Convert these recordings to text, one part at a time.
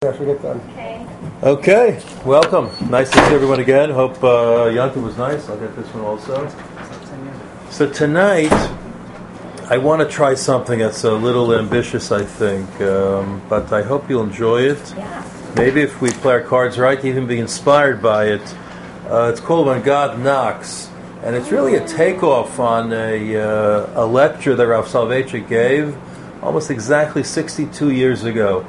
After we get done. Okay, welcome. Nice to see everyone again. Hope Yantu was nice. I'll get this one also. So tonight, I want to try something that's a little ambitious, I think, but I hope you'll enjoy it. Yeah. Maybe if we play our cards right, even be inspired by it. It's called When God Knocks, and it's really a takeoff on a lecture that Rav Soloveitchik gave almost exactly 62 years ago,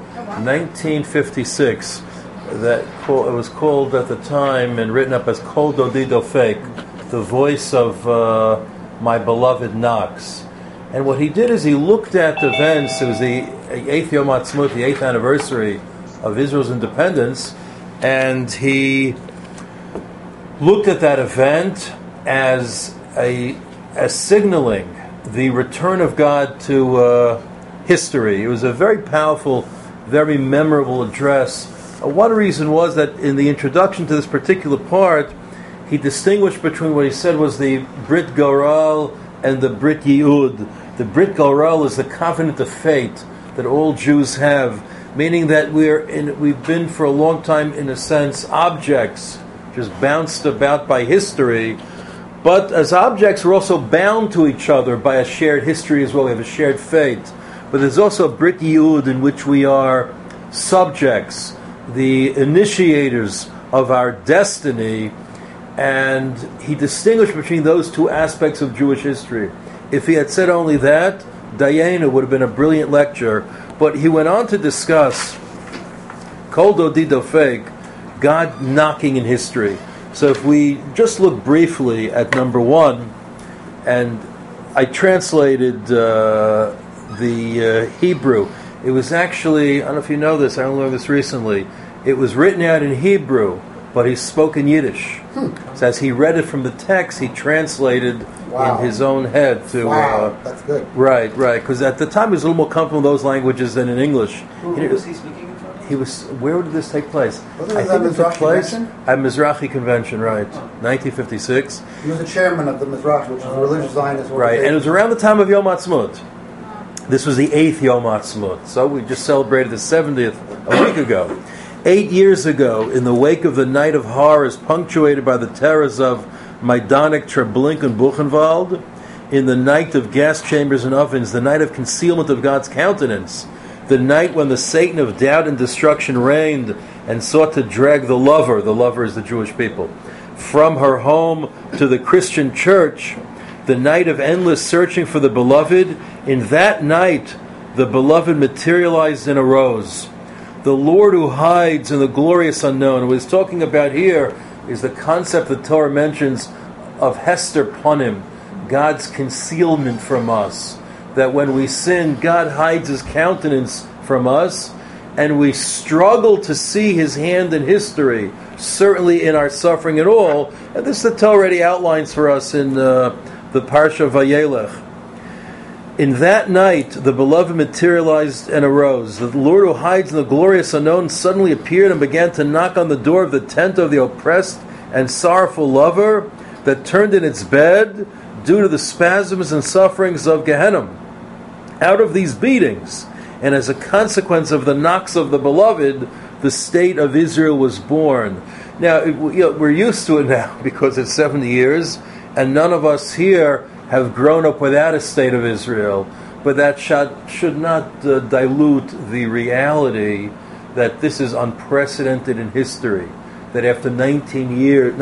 1956. It was called at the time and written up as Kol Dodi Dofek, the voice of my beloved knocks. And what he did is he looked at events. It was the 8th Yom Ha'atzmaut, the 8th anniversary of Israel's independence, and he looked at that event as signaling the return of God to history. It was a very powerful, very memorable address. One reason was that in the introduction to this particular part, he distinguished between what he said was the Brit Goral and the Brit Yehud. The Brit Goral is the covenant of fate that all Jews have, meaning that we've been for a long time, in a sense, objects, just bounced about by history. But as objects, we're also bound to each other by a shared history as well. We have a shared fate. But there's also a Brit Yehud in which we are subjects, the initiators of our destiny, and he distinguished between those two aspects of Jewish history. If he had said only that, Dayenu would have been a brilliant lecture, but he went on to discuss Kol Dodi Dofek, God knocking in history. So if we just look briefly at number one, and I translated the Hebrew. It was actually, I don't know if you know this, I only learned this recently, it was written out in Hebrew, but he spoke in Yiddish. So as he read it from the text, he translated in his own head to... Wow, that's good. Right, because at the time he was a little more comfortable in those languages than in English. Who was he speaking in front of? Where did this take place? Wasn't it at Mizrachi Convention? At Mizrachi Convention, right. 1956. He was the chairman of the Mizrachi, which is a religious Zionist organization. Right, and it was around the time of Yom Ha'atzmaut. This was the 8th Yom Ha'atzmaut, so we just celebrated the 70th a week ago. 8 years ago, in the wake of the night of horrors punctuated by the terrors of Majdanek, Treblinka, and Buchenwald, in the night of gas chambers and ovens, the night of concealment of God's countenance, the night when the Satan of doubt and destruction reigned and sought to drag the lover is the Jewish people, from her home to the Christian church, the night of endless searching for the beloved, in that night the beloved materialized and arose. The Lord who hides in the glorious unknown. What he's talking about here is the concept the Torah mentions of Hester Panim, God's concealment from us. That when we sin, God hides His countenance from us, and we struggle to see His hand in history, certainly in our suffering and all. And this the Torah already outlines for us in the Parsha of Vayelech. In that night, the beloved materialized and arose. The Lord who hides in the glorious unknown suddenly appeared and began to knock on the door of the tent of the oppressed and sorrowful lover that turned in its bed due to the spasms and sufferings of Gehenna. Out of these beatings, and as a consequence of the knocks of the beloved, the state of Israel was born. Now, we're used to it now because it's 70 years, and none of us here have grown up without a state of Israel, but that should not dilute the reality that this is unprecedented in history, that after 19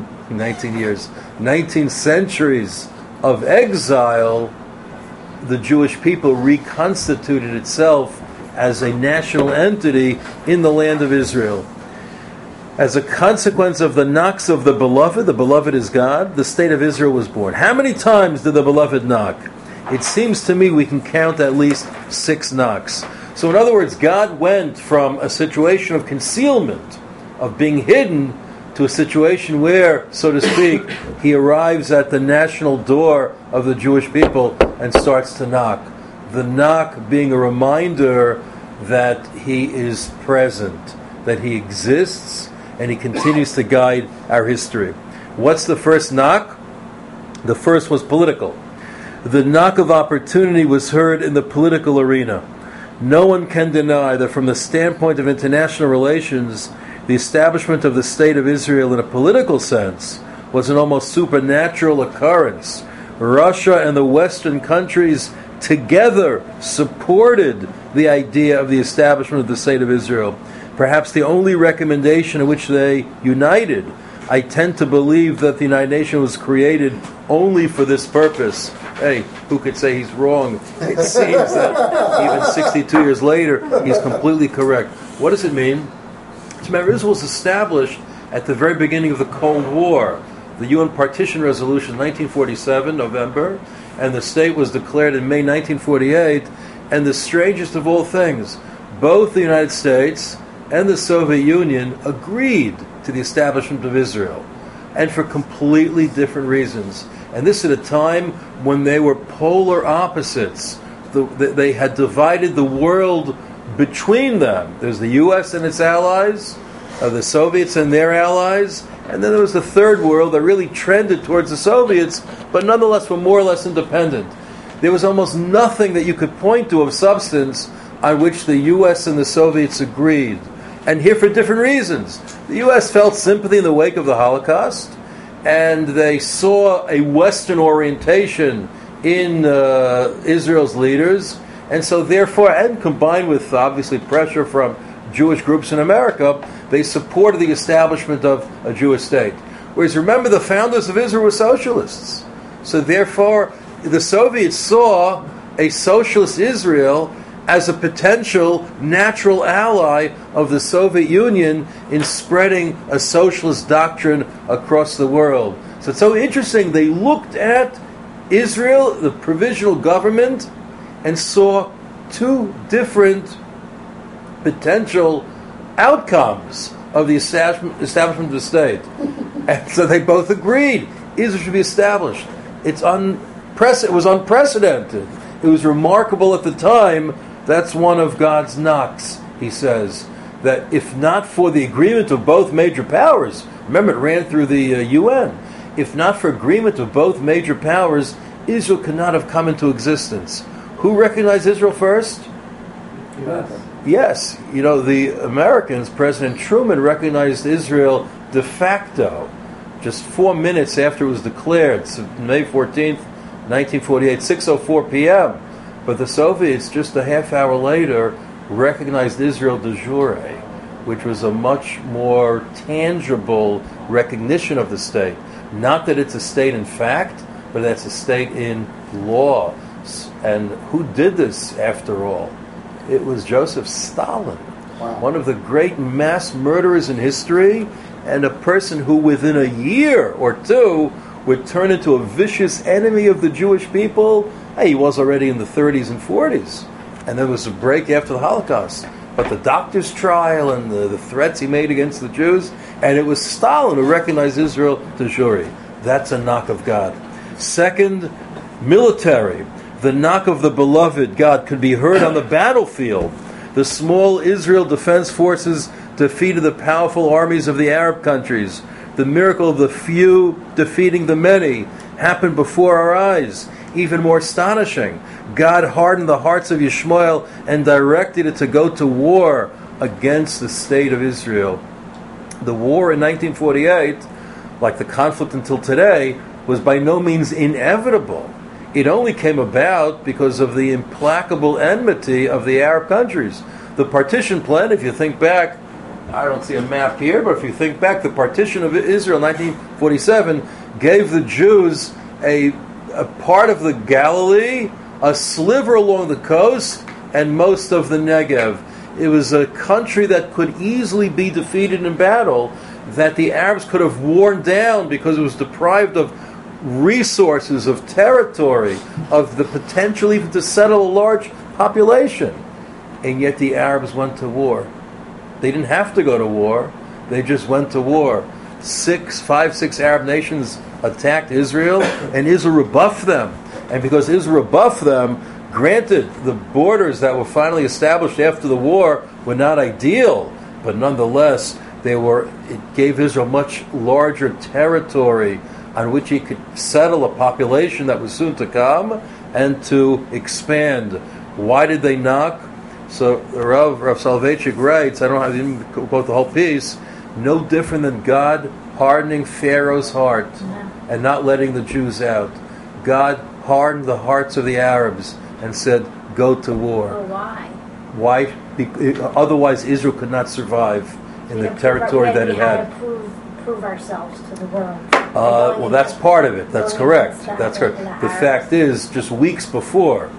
centuries of exile, the Jewish people reconstituted itself as a national entity in the land of Israel. As a consequence of the knocks of the beloved is God, the state of Israel was born. How many times did the beloved knock? It seems to me we can count at least 6 knocks. So in other words, God went from a situation of concealment, of being hidden, to a situation where, so to speak, He arrives at the national door of the Jewish people and starts to knock. The knock being a reminder that He is present, that He exists, and He continues to guide our history. What's the first knock? The first was political. The knock of opportunity was heard in the political arena. No one can deny that from the standpoint of international relations, the establishment of the State of Israel in a political sense was an almost supernatural occurrence. Russia and the Western countries together supported the idea of the establishment of the State of Israel. Perhaps the only recommendation in which they united. I tend to believe that the United Nations was created only for this purpose. Hey, who could say he's wrong? It seems that even 62 years later, he's completely correct. What does it mean? Remember, Israel was established at the very beginning of the Cold War. The UN Partition Resolution, 1947, November, and the state was declared in May 1948. And the strangest of all things, both the United States and the Soviet Union agreed to the establishment of Israel, and for completely different reasons. And this at a time when they were polar opposites. They had divided the world between them. There's the U.S. and its allies, the Soviets and their allies, and then there was the third world that really trended towards the Soviets, but nonetheless were more or less independent. There was almost nothing that you could point to of substance on which the U.S. and the Soviets agreed. And here for different reasons. The U.S. felt sympathy in the wake of the Holocaust, and they saw a Western orientation in Israel's leaders, and so therefore, and combined with obviously pressure from Jewish groups in America, they supported the establishment of a Jewish state. Whereas remember, the founders of Israel were socialists. So therefore, the Soviets saw a socialist Israel as a potential natural ally of the Soviet Union in spreading a socialist doctrine across the world. So it's so interesting. They looked at Israel, the provisional government, and saw two different potential outcomes of the establishment of the state. And so they both agreed Israel should be established. It was unprecedented. It was remarkable at the time. That's one of God's knocks, he says, that if not for the agreement of both major powers, remember it ran through the UN, if not for agreement of both major powers, Israel could not have come into existence. Who recognized Israel first? Yes. You know, the Americans, President Truman recognized Israel de facto just 4 minutes after it was declared, May 14th, 1948, 6:04 p.m., but the Soviets, just a half hour later, recognized Israel de jure, which was a much more tangible recognition of the state. Not that it's a state in fact, but that's a state in law. And who did this, after all? It was Joseph Stalin, one of the great mass murderers in history, and a person who within a year or two would turn into a vicious enemy of the Jewish people. Hey, he was already in the 30s and 40s. And there was a break after the Holocaust. But the doctor's trial and the threats he made against the Jews, and it was Stalin who recognized Israel de jure. That's a knock of God. Second, military. The knock of the beloved God could be heard on the battlefield. The small Israel Defense Forces defeated the powerful armies of the Arab countries. The miracle of the few defeating the many happened before our eyes. Even more astonishing, God hardened the hearts of Yishmael and directed it to go to war against the state of Israel. The war in 1948, like the conflict until today, was by no means inevitable. It only came about because of the implacable enmity of the Arab countries. The partition plan, if you think back, I don't see a map here, but if you think back, the partition of Israel in 1947 gave the Jews a part of the Galilee, a sliver along the coast, and most of the Negev. It was a country that could easily be defeated in battle, that the Arabs could have worn down because it was deprived of resources, of territory, of the potential even to settle a large population. And yet the Arabs went to war. They didn't have to go to war. They just went to war. 6 Arab nations attacked Israel, and Israel rebuffed them. And because Israel rebuffed them, granted, the borders that were finally established after the war were not ideal, but nonetheless, it gave Israel much larger territory on which he could settle a population that was soon to come and to expand. Why did they knock? So Rav Soloveitchik writes, I didn't quote the whole piece, no different than God hardening Pharaoh's heart and not letting the Jews out. God hardened the hearts of the Arabs and said, go to war. Oh, why? Why? Otherwise Israel could not survive in the territory that it had. Prove ourselves to the world. Well, that's part of it. That's correct. That's correct. The fact is, just weeks before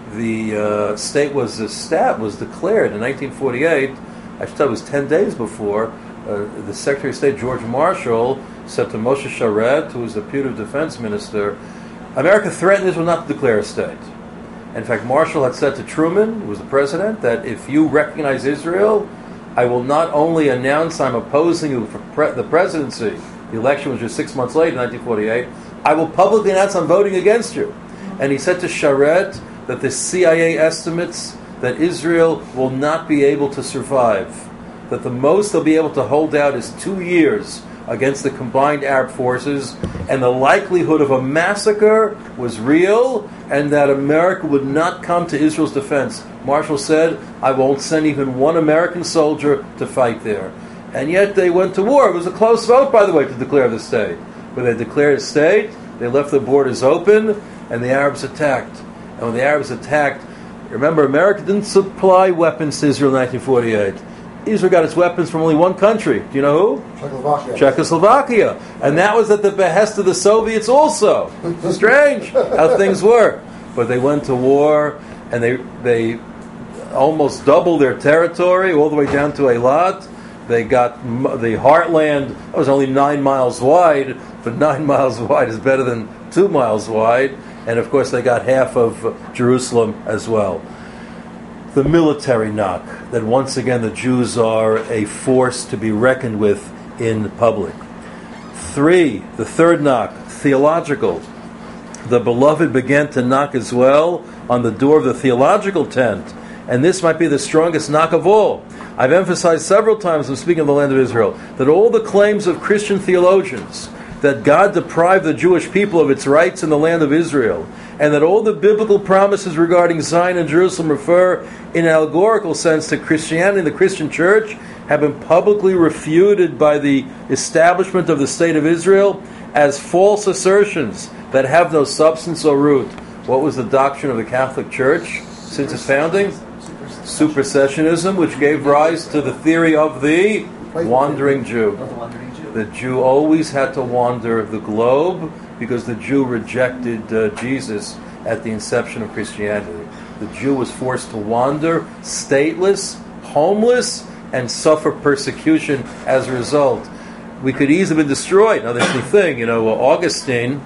the state was declared in 1948, I thought it was 10 days before, the Secretary of State George Marshall said to Moshe Sharet, who was the putative defense minister, America threatened Israel not to declare a state. In fact, Marshall had said to Truman, who was the president, that if you recognize Israel, I will not only announce I'm opposing you for the presidency, the election was just 6 months late in 1948, I will publicly announce I'm voting against you. And he said to Sharet that the CIA estimates that Israel will not be able to survive, that the most they'll be able to hold out is 2 years against the combined Arab forces, and the likelihood of a massacre was real, and that America would not come to Israel's defense. Marshall said, I won't send even one American soldier to fight there. And yet they went to war. It was a close vote, by the way, to declare the state. When they declared a state, they left the borders open, and the Arabs attacked. And when the Arabs attacked, remember, America didn't supply weapons to Israel in 1948. Israel got its weapons from only one country. Do you know who? Czechoslovakia. And that was at the behest of the Soviets also. Strange how things were. But they went to war, and they almost doubled their territory, all the way down to Eilat. They got the heartland. It was only 9 miles wide, but 9 miles wide is better than 2 miles wide. And of course, they got half of Jerusalem as well. The military knock, that once again the Jews are a force to be reckoned with in public. 3, the third knock, theological. The beloved began to knock as well on the door of the theological tent, and this might be the strongest knock of all. I've emphasized several times when speaking of the land of Israel that all the claims of Christian theologians that God deprived the Jewish people of its rights in the land of Israel, and that all the biblical promises regarding Zion and Jerusalem refer in an allegorical sense to Christianity and the Christian church, have been publicly refuted by the establishment of the state of Israel as false assertions that have no substance or root. What was the doctrine of the Catholic Church since its founding? Supersessionism, which gave rise to the theory of the wandering Jew. The Jew always had to wander the globe because the Jew rejected Jesus at the inception of Christianity. The Jew was forced to wander, stateless, homeless, and suffer persecution as a result. We could easily have been destroyed. Now, there's the thing, Augustine,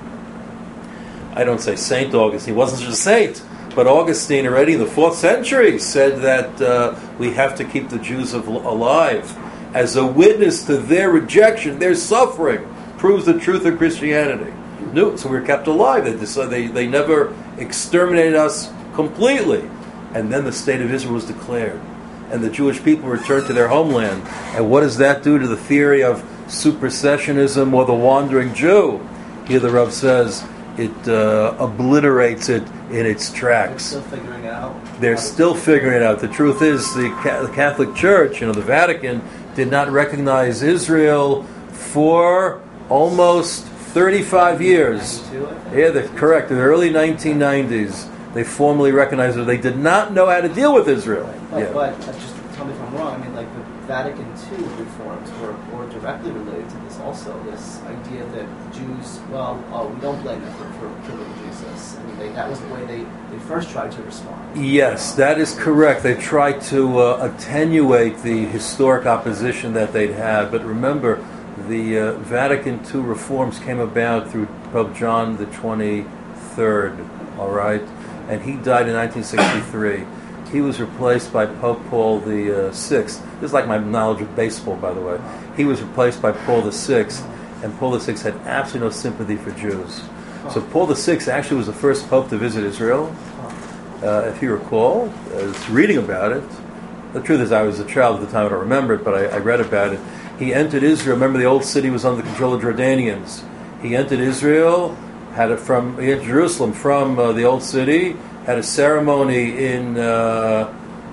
I don't say Saint Augustine, he wasn't just a saint, but Augustine already in the 4th century said that we have to keep the Jews alive as a witness to their rejection, their suffering, proves the truth of Christianity. So we were kept alive. They never exterminated us completely. And then the state of Israel was declared. And the Jewish people returned to their homeland. And what does that do to the theory of supersessionism or the wandering Jew? Here the Rav says it obliterates it in its tracks. They're still figuring it out. They're still figuring it out. The truth is the Catholic Church, the Vatican, did not recognize Israel for almost 35 years. 92, I think. Yeah, that's correct. In the early 1990s, they formally recognized it. They did not know how to deal with Israel. But just tell me if I'm wrong. I mean, like the Vatican II reforms were directly related to this. Also, this idea that Jews, we don't blame them for killing Jesus. I mean, that was the way they first tried to respond. Yes, that is correct. They tried to attenuate the historic opposition that they'd had. But remember, the Vatican II reforms came about through Pope John the 23rd, all right? And he died in 1963. He was replaced by Pope Paul the Sixth. This is like my knowledge of baseball, by the way. He was replaced by Paul the Sixth, and Paul the Sixth had absolutely no sympathy for Jews. So Paul the Sixth actually was the first pope to visit Israel. If you recall, I was reading about it. The truth is I was a child at the time, I don't remember it, but I read about it. He entered Israel. Remember, the old city was under the control of Jordanians. He entered Israel, he entered Jerusalem from the old city, had a ceremony in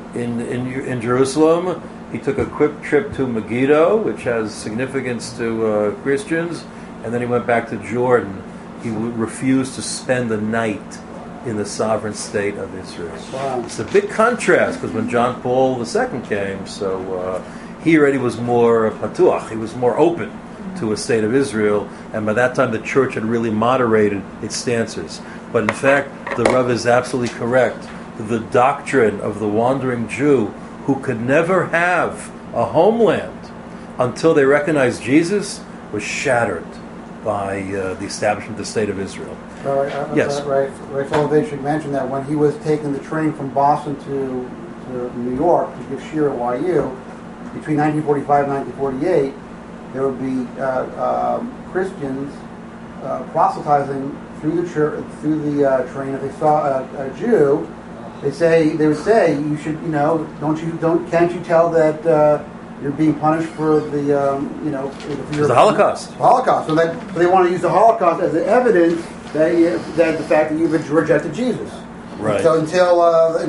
in Jerusalem. He took a quick trip to Megiddo, which has significance to Christians, and then he went back to Jordan. He refused to spend the night in the sovereign state of Israel. Wow. It's a big contrast, because when John Paul II came, he already was more patuach, he was more open to a state of Israel, and by that time the church had really moderated its stances. But in fact, the Rav is absolutely correct. The doctrine of the wandering Jew who could never have a homeland until they recognized Jesus was shattered by the establishment of the state of Israel. Yes. Right. Soloveitchik mentioned that when he was taking the train from Boston to New York to give shiur at YU, between 1945 and 1948, there would be Christians proselytizing through the train. If they saw a Jew, they would say, you should, can't you tell that you're being punished for the the Holocaust. Holocaust. So they want to use the Holocaust as evidence that the fact that you've rejected Jesus. Right. So until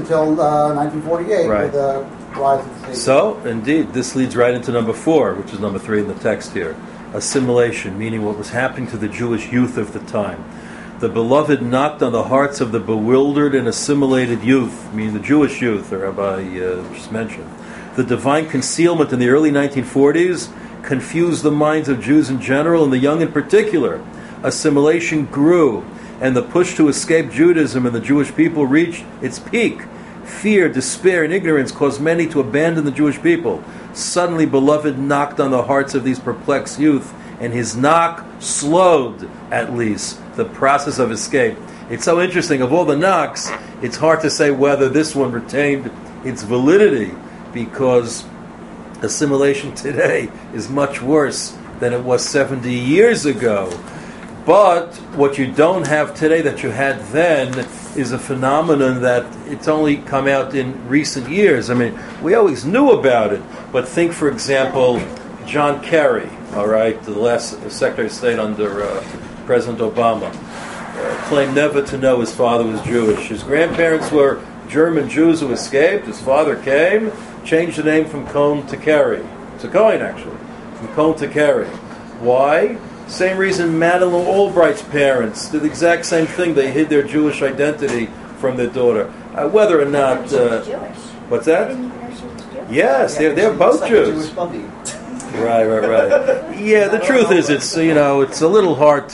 1948, right. with the rise of the state. So, indeed, this leads right into number 4, which is number 3 in the text here. Assimilation, meaning what was happening to the Jewish youth of the time. The beloved knocked on the hearts of the bewildered and assimilated youth, meaning the Jewish youth, the Rabbi just mentioned. The divine concealment in the early 1940s confused the minds of Jews in general and the young in particular. Assimilation grew, and the push to escape Judaism and the Jewish people reached its peak. Fear, despair, and ignorance caused many to abandon the Jewish people. Suddenly, beloved knocked on the hearts of these perplexed youth, and his knock slowed, at least, the process of escape. It's so interesting. Of all the knocks, it's hard to say whether this one retained its validity, because assimilation today is much worse than it was 70 years ago. But what you don't have today that you had then is a phenomenon that it's only come out in recent years. I mean, we always knew about it, but think, for example, John Kerry, all right, the last Secretary of State under President Obama, claimed never to know his father was Jewish. His grandparents were German Jews who escaped. His father came, changed the name from Cohen to Kerry. It's a Cohen, actually, from Cohen to Kerry. Why? Same reason Madeline Albright's parents did the exact same thing. They hid their Jewish identity from their daughter. Whether or not... She was Jewish. What's I that? didn't even know she was Jewish. Yes, they're both like Jews. A Jewish puppy. Right. Yeah, the truth is, it's a little hard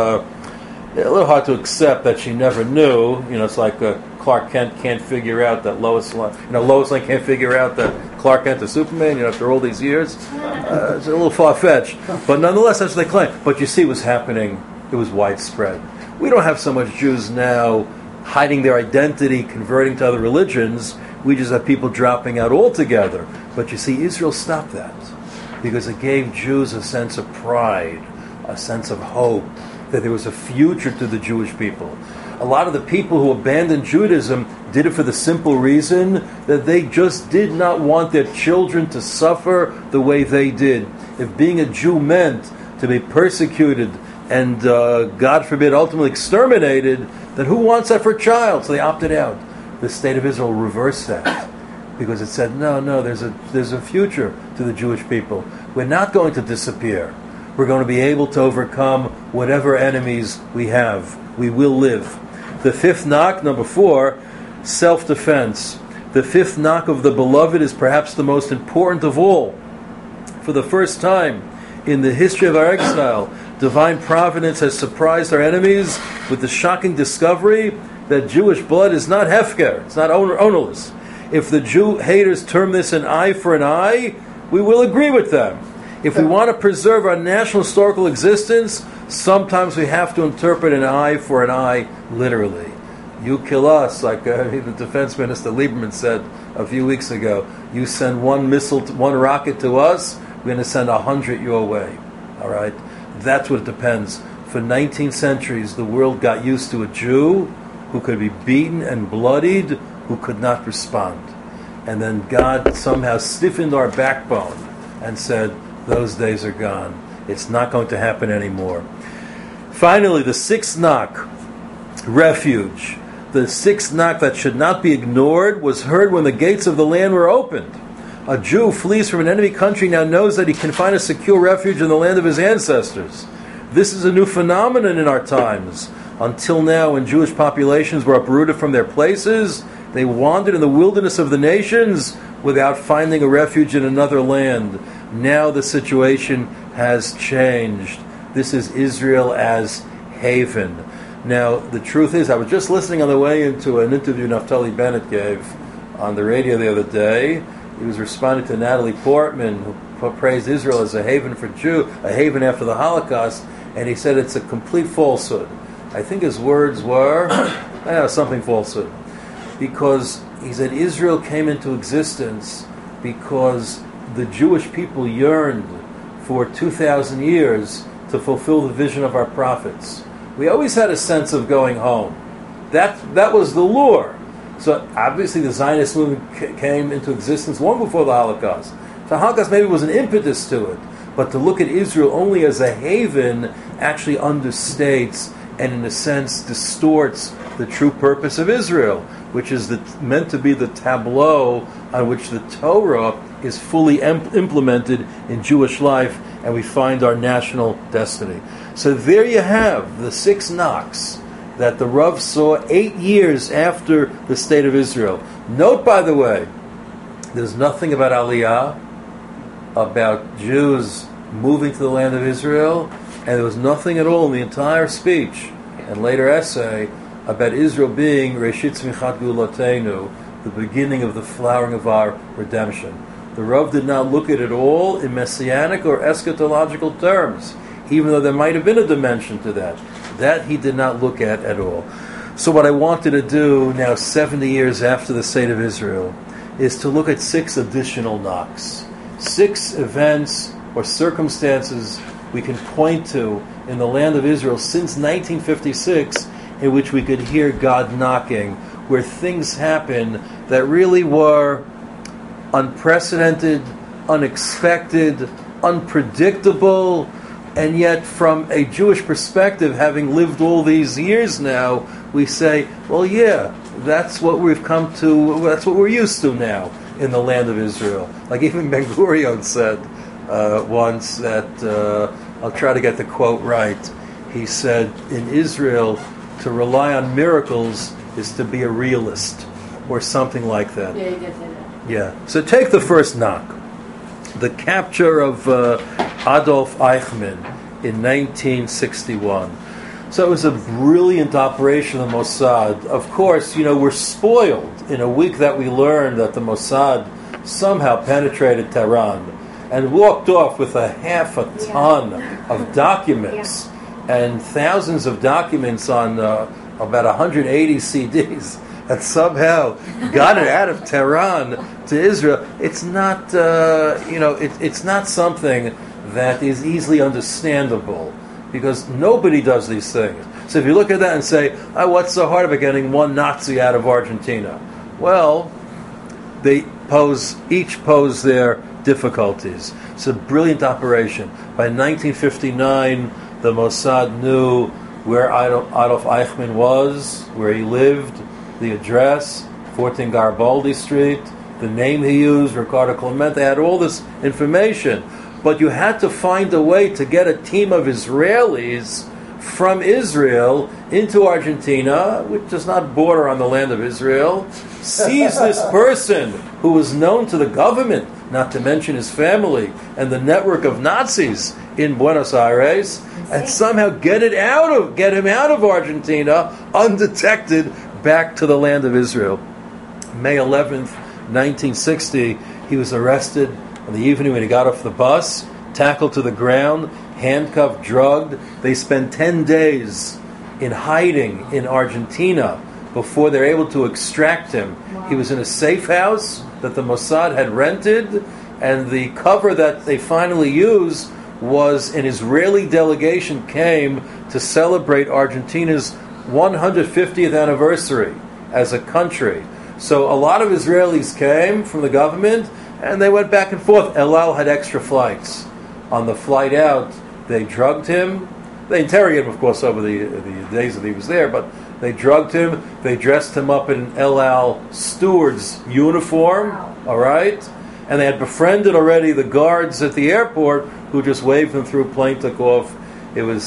to accept that she never knew. It's like Clark Kent can't figure out that Lois Lane can't figure out that Clark Kent is Superman. After all these years, it's a little far fetched. But nonetheless, that's what they claim. But you see, what's happening? It was widespread. We don't have so much Jews now hiding their identity, converting to other religions. We just have people dropping out altogether. But you see, Israel stopped that, because it gave Jews a sense of pride, a sense of hope, that there was a future to the Jewish people. A lot of the people who abandoned Judaism did it for the simple reason that they just did not want their children to suffer the way they did. If being a Jew meant to be persecuted and, God forbid, ultimately exterminated, then who wants that for a child? So they opted out. The state of Israel reversed that, because it said, no, there's a future to the Jewish people. We're not going to disappear. We're going to be able to overcome whatever enemies we have. We will live. The fifth knock, number 4, self-defense. The fifth knock of the beloved is perhaps the most important of all. For the first time in the history of our exile, divine providence has surprised our enemies with the shocking discovery that Jewish blood is not hefker, it's not ownerless. If the Jew haters term this an eye for an eye, we will agree with them. If we want to preserve our national historical existence, sometimes we have to interpret an eye for an eye literally. You kill us, like the Defense Minister Lieberman said a few weeks ago. You send one rocket to us, we're going to send 100 your way. All right? That's what it depends. For 19 centuries, the world got used to a Jew who could be beaten and bloodied, who could not respond. And then God somehow stiffened our backbone and said, those days are gone. It's not going to happen anymore. Finally, the sixth knock, refuge. The sixth knock that should not be ignored was heard when the gates of the land were opened. A Jew who flees from an enemy country now knows that he can find a secure refuge in the land of his ancestors. This is a new phenomenon in our times. Until now, when Jewish populations were uprooted from their places, they wandered in the wilderness of the nations without finding a refuge in another land. Now the situation has changed. This is Israel as haven. Now, the truth is, I was just listening on the way into an interview Naftali Bennett gave on the radio the other day. He was responding to Natalie Portman, who praised Israel as a haven for Jew, a haven after the Holocaust, and he said it's a complete falsehood. I think his words were, something falsehood. Because he said Israel came into existence because the Jewish people yearned for 2,000 years to fulfill the vision of our prophets. We always had a sense of going home. That was the lure. So obviously the Zionist movement came into existence long before the Holocaust. The Holocaust maybe was an impetus to it, but to look at Israel only as a haven actually understates and in a sense distorts the true purpose of Israel, which is meant to be the tableau on which the Torah is fully implemented in Jewish life, and we find our national destiny. So there you have the 6 knocks that the Rav saw 8 years after the state of Israel. Note, by the way, there's nothing about Aliyah, about Jews moving to the land of Israel, and there was nothing at all in the entire speech and later essay about Israel being Reshit Tzmichat Geulatenu, the beginning of the flowering of our redemption. The Rav did not look at it all in messianic or eschatological terms, even though there might have been a dimension to that. That he did not look at all. So what I wanted to do now, 70 years after the state of Israel, is to look at 6 additional knocks. 6 events or circumstances we can point to in the land of Israel since 1956 in which we could hear God knocking, where things happen that really were unprecedented, unexpected, unpredictable, and yet from a Jewish perspective, having lived all these years now, we say, well, yeah, that's what we've come to, that's what we're used to now in the land of Israel. Like even Ben Gurion said once that, I'll try to get the quote right, he said, in Israel, to rely on miracles is to be a realist, or something like that. Yeah, you did say that. Yeah. So take the first knock. The capture of Adolf Eichmann in 1961. So it was a brilliant operation of the Mossad. Of course, we're spoiled in a week that we learned that the Mossad somehow penetrated Tehran and walked off with a half a ton of documents and thousands of documents on about 180 CDs, and somehow got it out of Tehran to Israel. It's not, it's not something that is easily understandable, because nobody does these things. So if you look at that and say, what's so hard about getting one Nazi out of Argentina? Well, they each pose their difficulties. It's a brilliant operation. By 1959, the Mossad knew where Adolf Eichmann was, where he lived, the address, 14 Garibaldi Street, the name he used, Ricardo Clemente. They had all this information. But you had to find a way to get a team of Israelis from Israel into Argentina, which does not border on the land of Israel, seize this person who was known to the government, not to mention his family, and the network of Nazis in Buenos Aires, and somehow get him out of Argentina undetected back to the land of Israel. May 11th, 1960, he was arrested on the evening when he got off the bus, tackled to the ground, handcuffed, drugged. They spent 10 days in hiding in Argentina before they're able to extract him. Wow. He was in a safe house that the Mossad had rented, and the cover that they finally used was an Israeli delegation came to celebrate Argentina's 150th anniversary as a country. So a lot of Israelis came from the government, and they went back and forth. El Al had extra flights. On the flight out, they drugged him, They interrogated him, of course, over the days that he was there, but they drugged him. They dressed him up in El Al steward's uniform, all right? And they had befriended already the guards at the airport who just waved him through. Plane took off. It was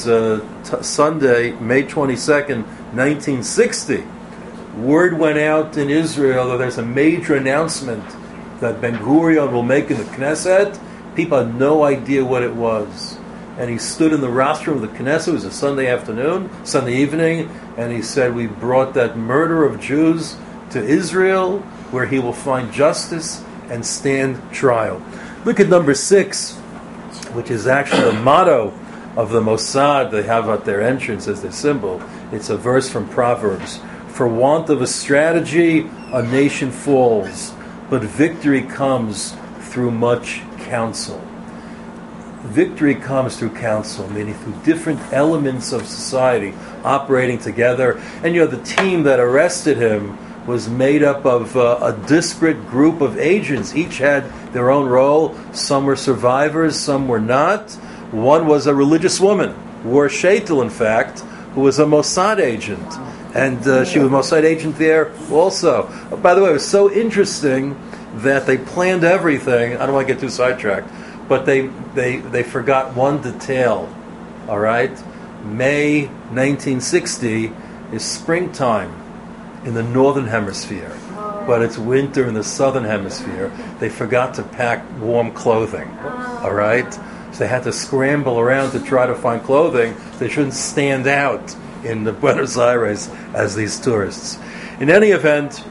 Sunday, May 22nd, 1960. Word went out in Israel that there's a major announcement that Ben-Gurion will make in the Knesset. People had no idea what it was. And he stood in the rostrum of the Knesset. It was a Sunday evening, and he said, "We brought that murder of Jews to Israel, where he will find justice and stand trial." Look at number 6, which is actually the motto of the Mossad. They have at their entrance as their symbol. It's a verse from Proverbs. "For want of a strategy, a nation falls, but victory comes through much counsel." Victory comes through counsel, meaning through different elements of society operating together. And the team that arrested him was made up of a disparate group of agents. Each had their own role. Some were survivors, some were not. One was a religious woman, War Sheitel, in fact, who was a Mossad agent. And she was a Mossad agent there also. By the way, it was so interesting that they planned everything. I don't want to get too sidetracked. But they forgot one detail, all right? May 1960 is springtime in the northern hemisphere, but it's winter in the southern hemisphere. They forgot to pack warm clothing, all right? So they had to scramble around to try to find clothing. They shouldn't stand out in the Buenos Aires as these tourists. In any event,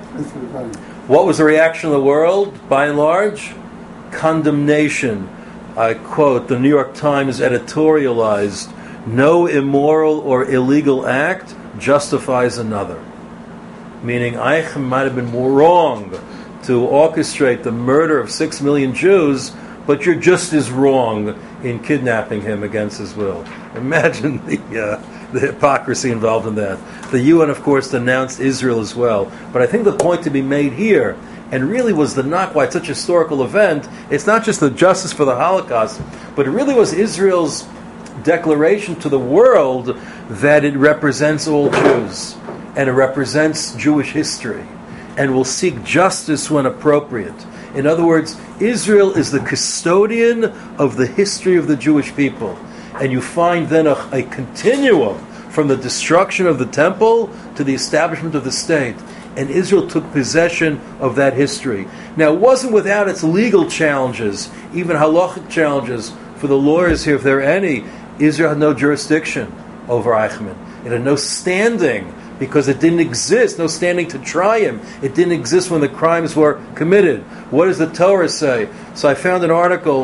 what was the reaction of the world, by and large? Condemnation. I quote, the New York Times editorialized, "No immoral or illegal act justifies another." Meaning, Eichmann might have been more wrong to orchestrate the murder of 6 million Jews, but you're just as wrong in kidnapping him against his will. Imagine the hypocrisy involved in that. The UN, of course, denounced Israel as well. But I think the point to be made here, and really was the Nakba, it's such a historical event, it's not just the justice for the Holocaust, but it really was Israel's declaration to the world that it represents all Jews, and it represents Jewish history, and will seek justice when appropriate. In other words, Israel is the custodian of the history of the Jewish people. And you find then a continuum from the destruction of the temple to the establishment of the state. And Israel took possession of that history. Now, it wasn't without its legal challenges, even halachic challenges for the lawyers here, if there are any. Israel had no jurisdiction over Eichmann. It had no standing because it didn't exist, no standing to try him. It didn't exist when the crimes were committed. What does the Torah say? So I found an article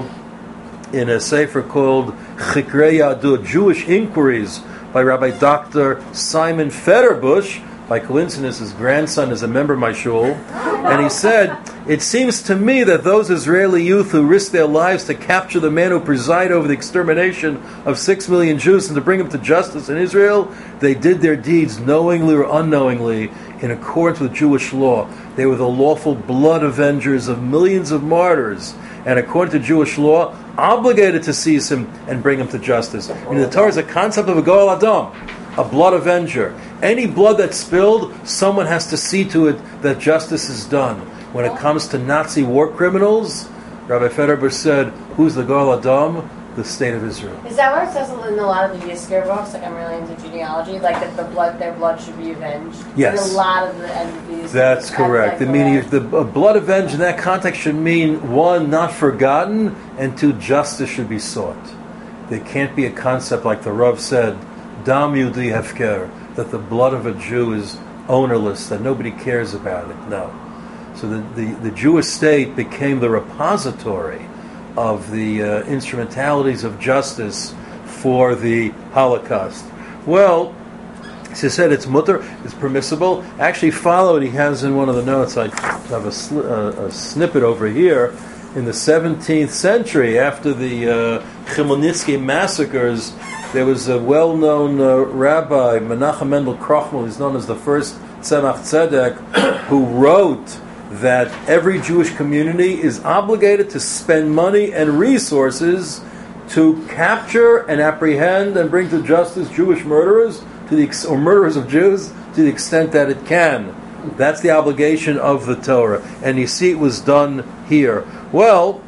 in a sefer called Chikrei Yadut, Jewish Inquiries, by Rabbi Dr. Simon Federbush. By coincidence, his grandson is a member of my shul. And he said, "It seems to me that those Israeli youth who risked their lives to capture the man who presided over the extermination of 6 million Jews and to bring them to justice in Israel, they did their deeds knowingly or unknowingly in accordance with Jewish law. They were the lawful blood avengers of millions of martyrs, and according to Jewish law, obligated to seize him and bring him to justice." In the Torah is a concept of a Goel Adam, a blood avenger. Any blood that's spilled, someone has to see to it that justice is done. When it comes to Nazi war criminals, Rabbi Federbush said, who's the Goel Adam? The state of Israel. Is that where it says in a lot of the Yizkor books, like I'm really into genealogy, like that their blood should be avenged? Yes. And a lot of the entities. That's correct. The meaning of the blood avenged in that context should mean, one, not forgotten, and two, justice should be sought. There can't be a concept like the Rav said, Dam Yehudi Hefker, that the blood of a Jew is ownerless, that nobody cares about it. No. So the Jewish state became the repository of the instrumentalities of justice for the Holocaust. Well, as I said, it's mutter, it's permissible. Actually followed, he has in one of the notes, I have a snippet over here, in the 17th century, after the Chmielnitsky massacres, there was a well-known rabbi, Menachem Mendel Krochmal, who's known as the first Tzemach Tzedek, who wrote that every Jewish community is obligated to spend money and resources to capture and apprehend and bring to justice Jewish murderers or murderers of Jews to the extent that it can. That's the obligation of the Torah. And you see it was done here. Well,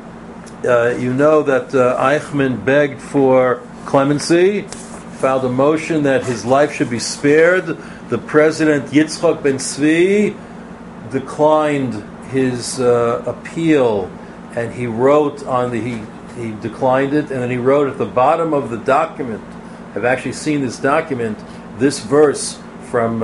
you know that Eichmann begged for clemency, filed a motion that his life should be spared. The president, Yitzchak Ben Tzvi, declined his appeal, and he wrote on he declined it, and then he wrote at the bottom of the document, I've actually seen this document, this verse from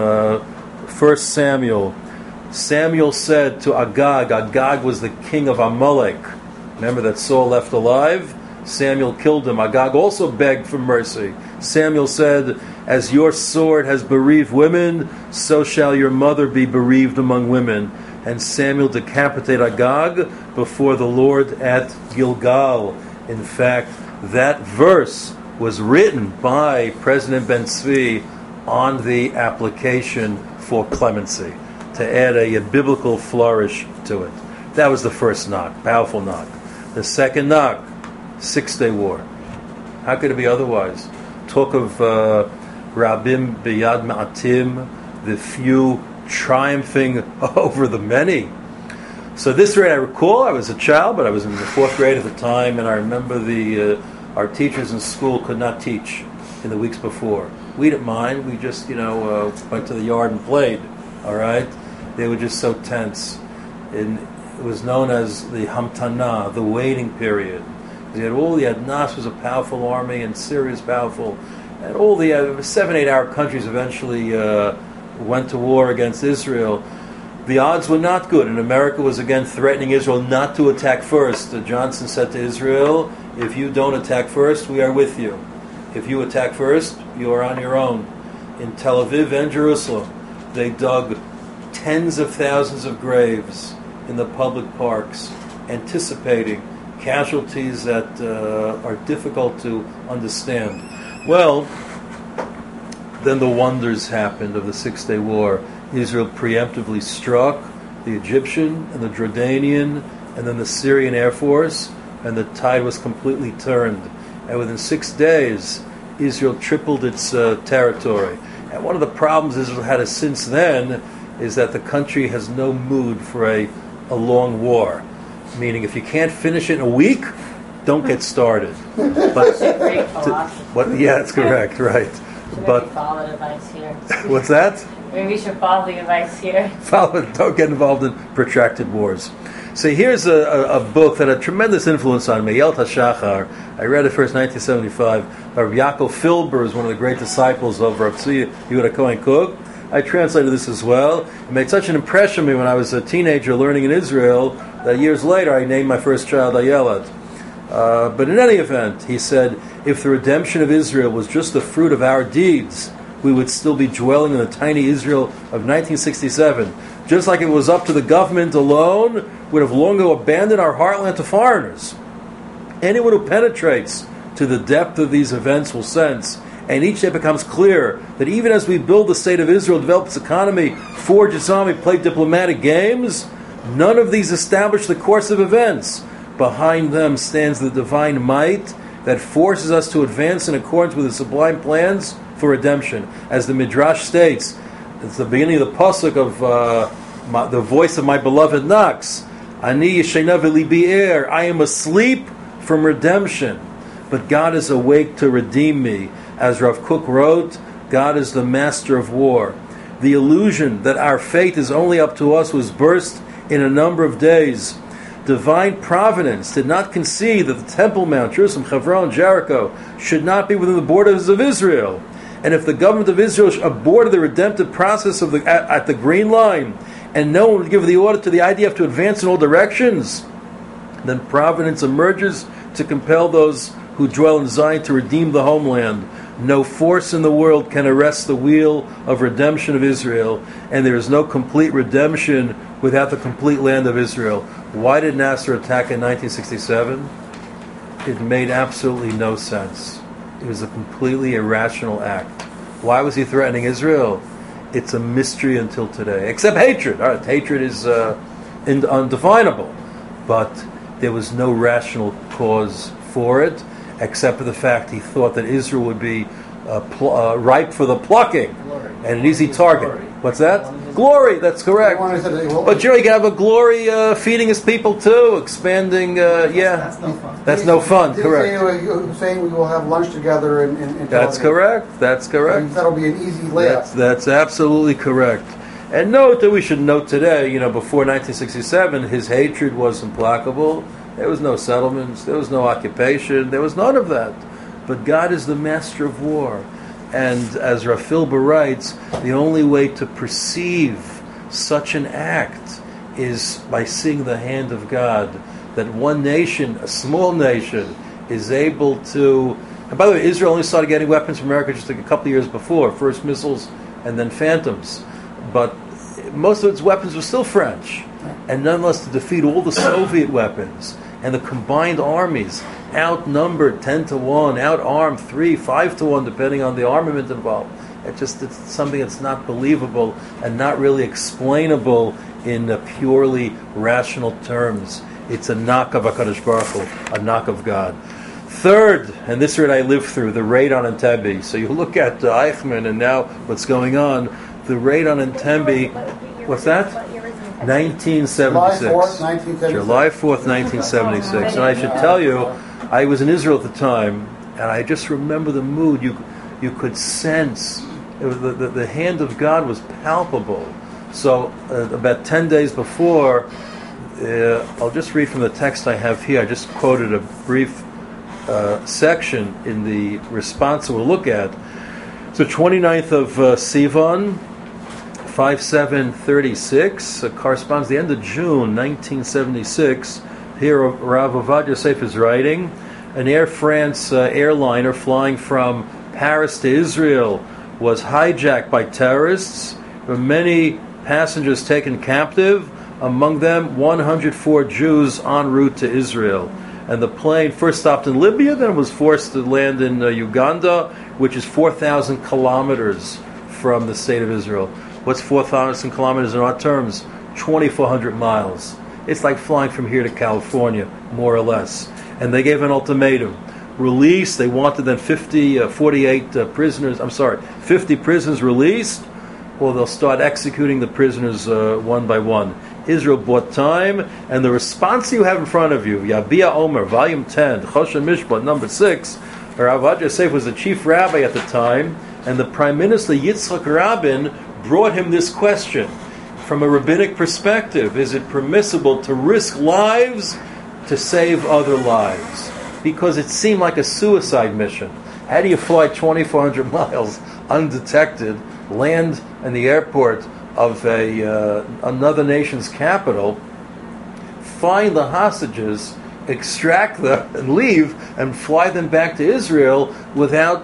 1 Samuel. Samuel said to Agag, Agag was the king of Amalek. Remember that Saul left alive? Samuel killed him. Agag also begged for mercy. Samuel said, as your sword has bereaved women, so shall your mother be bereaved among women. And Samuel decapitated Agag before the Lord at Gilgal. In fact, that verse was written by President Ben Tzvi on the application for clemency, to add a biblical flourish to it. That was the first knock, powerful knock. The second knock, 6-Day War. How could it be otherwise? Talk of Rabim Biyad Ma'atim, the few triumphing over the many. So this rate I recall, I was a child, but I was in the 4th grade at the time, and I remember our teachers in school could not teach in the weeks before. We didn't mind. We just, went to the yard and played. All right? They were just so tense. And it was known as the Hamtana, the waiting period. You had Nas was a powerful army, and Syria is powerful. And all the 7-8 hour countries eventually went to war against Israel. The odds were not good, and America was again threatening Israel not to attack first. Johnson said to Israel, if you don't attack first, we are with you. If you attack first, you are on your own. In Tel Aviv and Jerusalem, they dug tens of thousands of graves in the public parks, anticipating casualties that are difficult to understand. Well, then the wonders happened of the 6-Day War. Israel preemptively struck the Egyptian and the Jordanian and then the Syrian Air Force, and the tide was completely turned. And within 6 days, Israel tripled its territory. And one of the problems Israel had since then is that the country has no mood for a long war. Meaning, if you can't finish it in a week, don't get started. But yeah, that's correct, right. But follow the advice here. What's that? Maybe we should follow the advice here. Don't get involved in protracted wars. So here's a book that had tremendous influence on me, Yelt HaShachar. I read it first in 1975. Rav Yaakov Filber is one of the great disciples of Rav Tzvi Yehuda Cohen Cook. I translated this as well. It made such an impression on me when I was a teenager learning in Israel that years later I named my first child Ayelet. But in any event, he said, if the redemption of Israel was just the fruit of our deeds, we would still be dwelling in the tiny Israel of 1967. Just like it was up to the government alone, would have long ago abandoned our heartland to foreigners. Anyone who penetrates to the depth of these events will sense, and each day becomes clear, that even as we build the state of Israel, develop its economy, forge its army, play diplomatic games, none of these establish the course of events. Behind them stands the divine might that forces us to advance in accordance with the sublime plans for redemption. As the Midrash states, it's the beginning of the pasuk of the voice of my beloved knocks. Ani yeshena v'libi er. I am asleep from redemption, but God is awake to redeem me. As Rav Kook wrote, God is the master of war. The illusion that our fate is only up to us was burst in a number of days. Divine providence did not concede that the Temple Mount, Jerusalem, Hebron, Jericho should not be within the borders of Israel. And if the government of Israel aborted the redemptive process at the Green Line, and no one would give the order to the IDF to advance in all directions, then providence emerges to compel those who dwell in Zion to redeem the homeland. No force in the world can arrest the wheel of redemption of Israel, and there is no complete redemption without the complete land of Israel. Why did Nasser attack in 1967? It made absolutely no sense. It was a completely irrational act. Why was he threatening Israel? It's a mystery until today. Except hatred. All right, hatred is undefinable. But there was no rational cause for it. except for the fact he thought that Israel would be ripe for the plucking Glory. and an easy target. Glory. What's that? Glory, that's correct. But you know, he can have a glory feeding his people too, expanding, That's no fun. That's no fun, correct. He was saying we will have lunch together in That's Tel Aviv. correct, that's correct. That'll be an easy layup. That's absolutely correct. And note that we should note today, before 1967, his hatred was implacable. There was no settlements, there was no occupation, there was none of that. But God is the master of war. And as Rav Filber writes, the only way to perceive such an act is by seeing the hand of God. That one nation, a small nation, is able to... And by the way, Israel only started getting weapons from America just like a couple of years before. First missiles and then Phantoms. But most of its weapons were still French. And nonetheless, to defeat all the Soviet weapons and the combined armies, outnumbered 10 to 1, outarmed 3, 5 to 1, depending on the armament involved. It's something that's not believable and not really explainable in purely rational terms. It's a knock of HaKadosh Baruch Hu, a knock of God. Third, and this raid I lived through, the raid on Entebbe. So you look at Eichmann and now what's going on. The raid on Entebbe, what's that? 1976. July 4th, 1976. And I should tell you, I was in Israel at the time, and I just remember the mood. You could sense, the hand of God was palpable. So about 10 days before, I'll just read from the text I have here. I just quoted a brief section in the response that we'll look at. So 29th of Sivan, 5736, corresponds to the end of June 1976. Here Rav Ovadia Yosef is writing, an Air France airliner flying from Paris to Israel was hijacked by terrorists. There were many passengers taken captive, among them 104 Jews en route to Israel. And the plane first stopped in Libya, then was forced to land in Uganda, which is 4,000 kilometers from the state of Israel. What's 4,000 kilometers in our terms? 2,400 miles. It's like flying from here to California, more or less. And they gave an ultimatum. Release, they wanted then 50 prisoners released, or they'll start executing the prisoners one by one. Israel bought time, and the response you have in front of you, Yabia Omer, volume 10, Choshen Mishpat, number 6, Rav Ovadia Yosef was the chief rabbi at the time, and the Prime Minister Yitzhak Rabin brought him this question. From a rabbinic perspective, is it permissible to risk lives to save other lives? Because it seemed like a suicide mission. How do you fly 2,400 miles undetected, land in the airport of another nation's capital, find the hostages, extract them, and leave, and fly them back to Israel without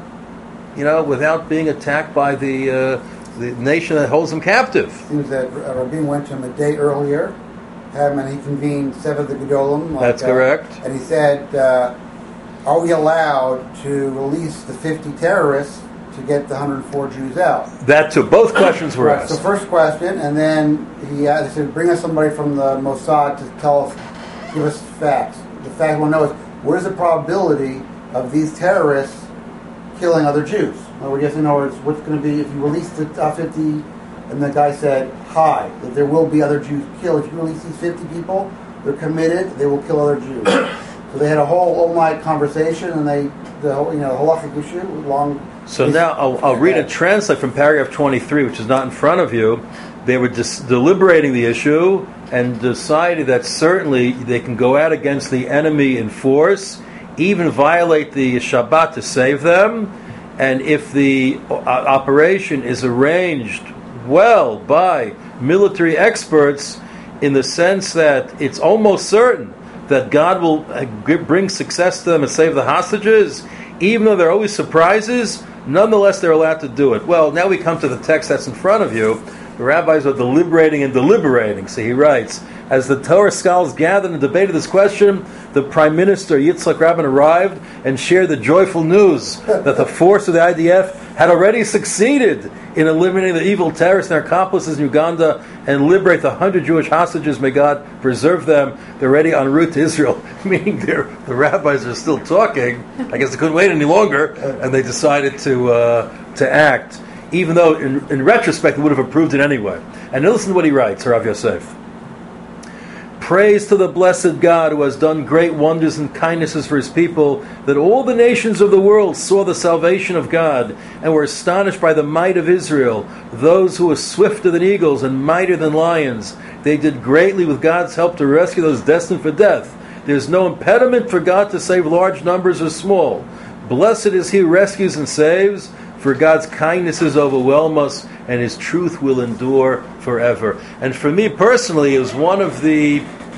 being attacked by the nation that holds them captive? Seems that Rabin went to him a day earlier, and he convened seven of the Gedolim. That's correct. And he said, are we allowed to release the 50 terrorists to get the 104 Jews out? That too. Both questions were asked. So first question, and then he said, bring us somebody from the Mossad to tell us, give us facts. The fact we want to know is, what is the probability of these terrorists killing other Jews? In other words, what's going to be if you release the 50, and the guy said, high, that there will be other Jews killed. If you release these 50 people, they're committed, they will kill other Jews. So they had a whole all-night conversation, and the halachic issue, long... So now I'll read and translate from paragraph 23, which is not in front of you. They were deliberating the issue and decided that certainly they can go out against the enemy in force, even violate the Shabbat to save them, and if the operation is arranged well by military experts, in the sense that it's almost certain that God will bring success to them and save the hostages, even though there are always surprises, nonetheless they're allowed to do it. Well, now we come to the text that's in front of you. The rabbis are deliberating and deliberating. So he writes, as the Torah scholars gathered and debated this question, the Prime Minister Yitzhak Rabin arrived and shared the joyful news that the force of the IDF had already succeeded in eliminating the evil terrorists and their accomplices in Uganda and liberate the 100 Jewish hostages. May God preserve them. They're already en route to Israel, meaning the rabbis are still talking. I guess they couldn't wait any longer, and they decided to act, even though in retrospect they would have approved it anyway. And listen to what he writes, Rav Yosef. Praise to the blessed God who has done great wonders and kindnesses for his people, that all the nations of the world saw the salvation of God and were astonished by the might of Israel, those who were swifter than eagles and mightier than lions. They did greatly with God's help to rescue those destined for death. There is no impediment for God to save large numbers or small. Blessed is he who rescues and saves, for God's kindnesses overwhelm us, and his truth will endure forever. And for me personally, it was one of the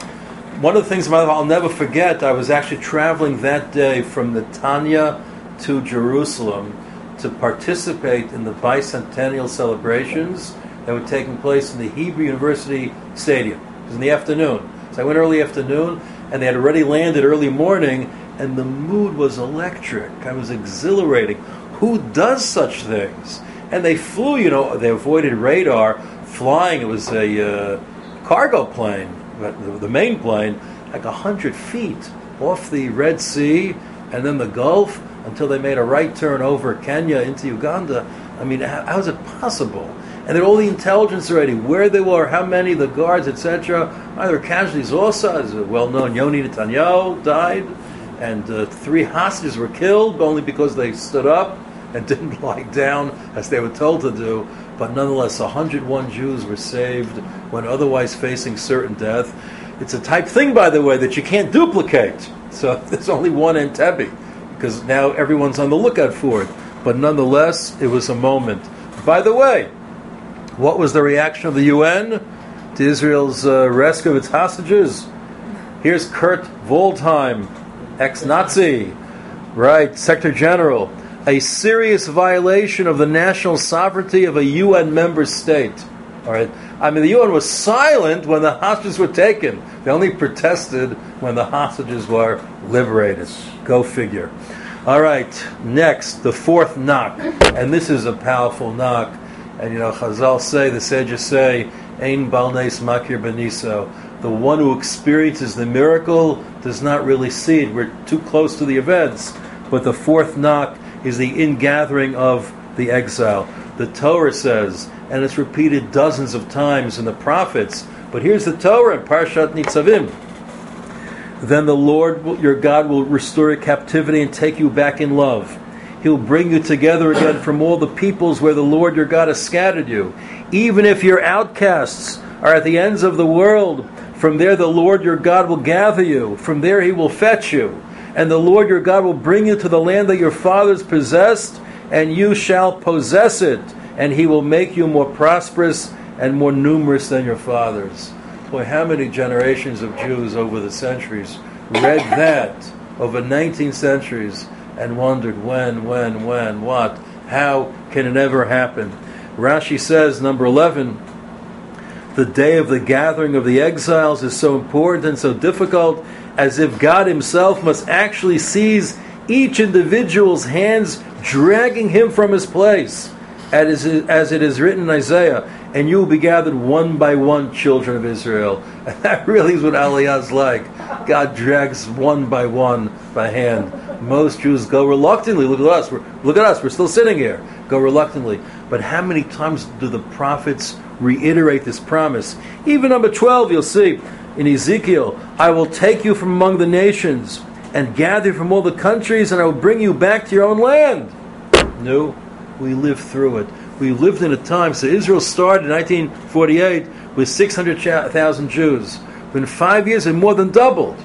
things I'll never forget. I was actually traveling that day from Netanya to Jerusalem to participate in the bicentennial celebrations that were taking place in the Hebrew University Stadium. It was in the afternoon. So I went early afternoon, and they had already landed early morning, and the mood was electric. I was exhilarating. Who does such things? And they flew, they avoided radar flying. It was a cargo plane, the main plane, like 100 feet off the Red Sea and then the Gulf until they made a right turn over Kenya into Uganda. I mean, how is it possible? And then all the intelligence already, where they were, how many, the guards, etc. Either casualties also, as well-known, Yoni Netanyahu died, and 3 hostages were killed only because they stood up and didn't lie down as they were told to do. But nonetheless, 101 Jews were saved when otherwise facing certain death. It's a type thing, by the way, that you can't duplicate. So there's only one Entebbe, because now everyone's on the lookout for it. But nonetheless, it was a moment. By the way, what was the reaction of the UN to Israel's rescue of its hostages? Here's Kurt Waldheim, ex-Nazi, right, Secretary General. A serious violation of the national sovereignty of a UN member state. All right. I mean, the UN was silent when the hostages were taken. They only protested when the hostages were liberated. Go figure. All right. Next, the 4th knock, and this is a powerful knock. And Chazal say, the sages say, "Ein bal nes makir beniso." The one who experiences the miracle does not really see it. We're too close to the events. But the 4th knock is the ingathering of the exile. The Torah says, and it's repeated dozens of times in the prophets, but here's the Torah in Parshat Nitzavim. Then the Lord your God will restore your captivity and take you back in love. He will bring you together again from all the peoples where the Lord your God has scattered you. Even if your outcasts are at the ends of the world, from there the Lord your God will gather you. From there he will fetch you. And the Lord your God will bring you to the land that your fathers possessed, and you shall possess it. And he will make you more prosperous and more numerous than your fathers. Boy, how many generations of Jews over the centuries read that, over 19 centuries, and wondered when, what, how can it ever happen? Rashi says, number 11, the day of the gathering of the exiles is so important and so difficult, as if God himself must actually seize each individual's hands, dragging him from his place, as it is written in Isaiah, and you will be gathered one by one, children of Israel. And that really is what Aliyah is like. God drags one by one by hand. Most Jews go reluctantly. Look at us. We're still sitting here. Go reluctantly. But how many times do the prophets reiterate this promise? Even number 12, you'll see in Ezekiel, I will take you from among the nations and gather you from all the countries, and I will bring you back to your own land. No, we lived through it. We lived in a time, so Israel started in 1948 with 600,000 Jews. In 5 years, it more than doubled.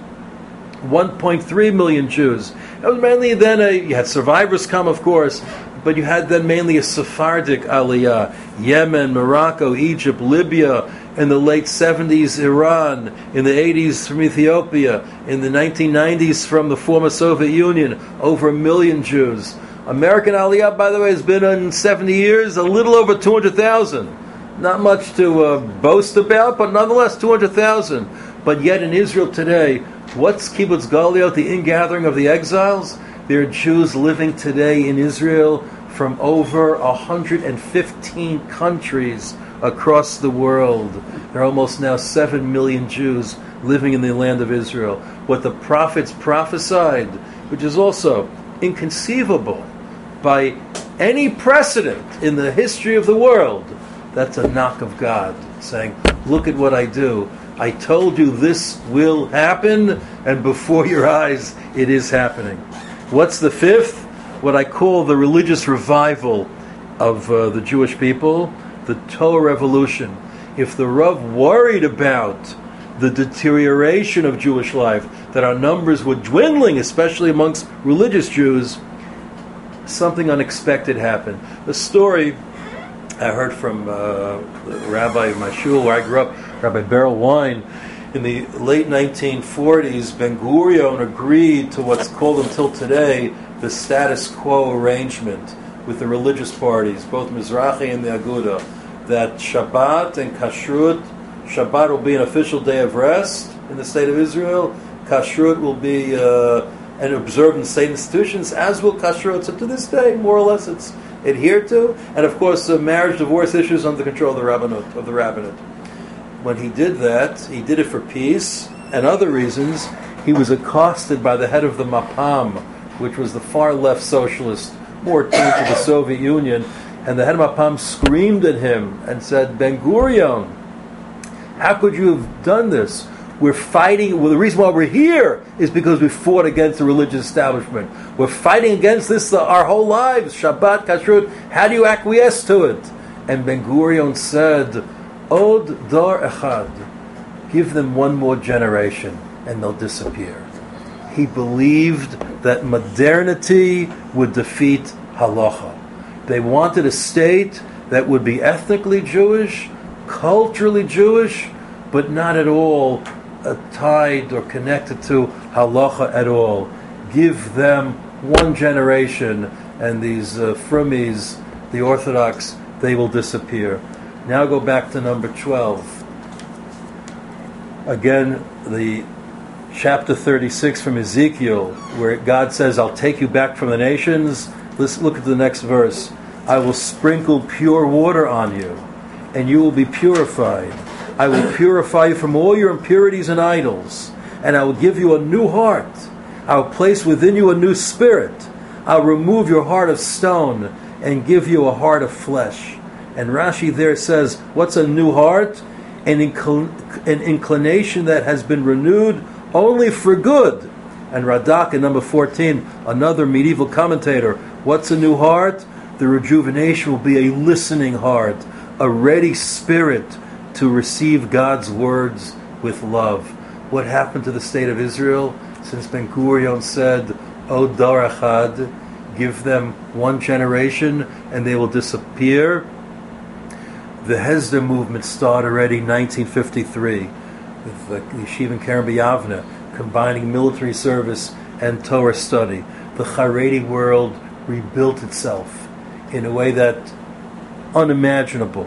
1.3 million Jews. It was mainly then you had survivors come, of course, but you had then mainly a Sephardic Aliyah. Yemen, Morocco, Egypt, Libya, in the late 70s, Iran, in the 80s from Ethiopia, in the 1990s from the former Soviet Union, over 1 million Jews. American Aliyah, by the way, has been in 70 years, a little over 200,000. Not much to boast about, but nonetheless 200,000. But yet in Israel today, what's Kibbutz Galiot, the ingathering of the exiles? There are Jews living today in Israel from over 115 countries across the world. There are almost now 7 million Jews living in the land of Israel. What the prophets prophesied, which is also inconceivable by any precedent in the history of the world, that's a knock of God, saying, look at what I do. I told you this will happen, and before your eyes it is happening. What's the fifth? What I call the religious revival of the Jewish people, the Torah revolution. If the Rav worried about the deterioration of Jewish life, that our numbers were dwindling, especially amongst religious Jews, something unexpected happened. A story I heard from the rabbi of my shul where I grew up, Rabbi Beryl Wein. In the late 1940s, Ben Gurion agreed to what's called until today the status quo arrangement with the religious parties, both Mizrahi and the Aguda, that Shabbat and Kashrut, Shabbat will be an official day of rest in the state of Israel, Kashrut will be and observed in state institutions, as will Kashrut. So to this day, more or less, it's adhered to. And of course, marriage, divorce issues under the control of the rabbinate. When he did that, he did it for peace and other reasons. He was accosted by the head of the Mapam, which was the far left socialist, more akin to the Soviet Union. And the head of Mapam screamed at him and said, Ben Gurion, how could you have done this? We're fighting. Well, the reason why we're here is because we fought against the religious establishment. We're fighting against this our whole lives. Shabbat, Kashrut. How do you acquiesce to it? And Ben Gurion said, Od dar echad. Give them one more generation, and they'll disappear. He believed that modernity would defeat halacha. They wanted a state that would be ethnically Jewish, culturally Jewish, but not at all tied or connected to halacha at all. Give them one generation, and these frumies, the Orthodox, they will disappear. Now go back to number 12. Again, the chapter 36 from Ezekiel, where God says, I'll take you back from the nations. Let's look at the next verse. I will sprinkle pure water on you, and you will be purified. I will purify you from all your impurities and idols, and I will give you a new heart. I will place within you a new spirit. I'll remove your heart of stone and give you a heart of flesh. And Rashi there says, what's a new heart? An inclination that has been renewed only for good. And Radak in number 14, another medieval commentator, what's a new heart? The rejuvenation will be a listening heart, a ready spirit to receive God's words with love. What happened to the state of Israel since Ben Gurion said, O dar echad, give them one generation and they will disappear? The Hesder movement started already in 1953 with the Yeshiva in Keren B'Yavne, combining military service and Torah study. The Haredi world rebuilt itself in a way that unimaginable.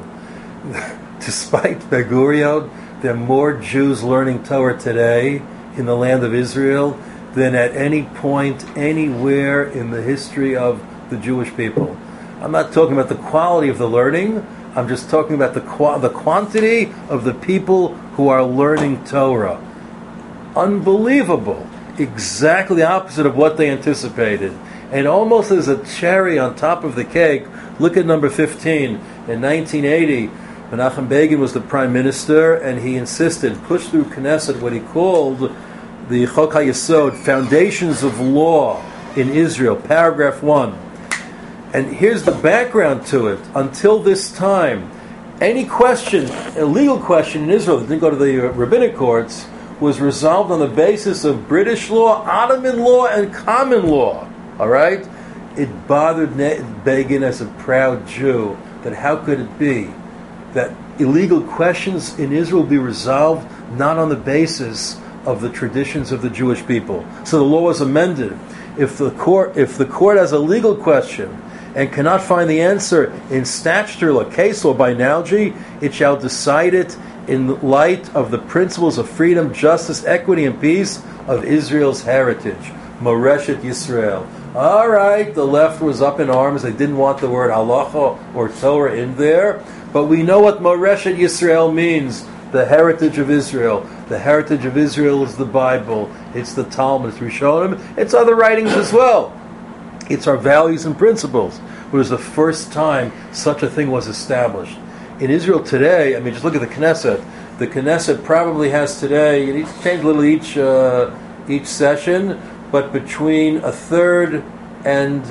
Despite Ben Gurion, there are more Jews learning Torah today in the land of Israel than at any point anywhere in the history of the Jewish people. I'm not talking about the quality of the learning. I'm just talking about the quantity of the people who are learning Torah. Unbelievable. Exactly the opposite of what they anticipated. And almost as a cherry on top of the cake, look at number 15. In 1980, Menachem Begin was the prime minister, and he insisted, pushed through Knesset what he called the Chok HaYesod, Foundations of Law in Israel, paragraph 1. And here's the background to it. Until this time, any question, a legal question in Israel that didn't go to the rabbinic courts, was resolved on the basis of British law, Ottoman law, and common law. All right? It bothered Begin as a proud Jew that how could it be that illegal questions in Israel be resolved not on the basis of the traditions of the Jewish people. So the law was amended. If the court has a legal question and cannot find the answer in statutory law, case law, by analogy, it shall decide it in light of the principles of freedom, justice, equity, and peace of Israel's heritage. Moreshet Yisrael. All right, the left was up in arms. They didn't want the word halacha or Torah in there. But we know what Moreshet Yisrael means, the heritage of Israel. The heritage of Israel is the Bible. It's the Talmud, it's Rishonim. It's other writings as well. It's our values and principles. It was the first time such a thing was established. In Israel today, I mean, just look at the Knesset. The Knesset probably has today, you need to change a little each session, but between a third and,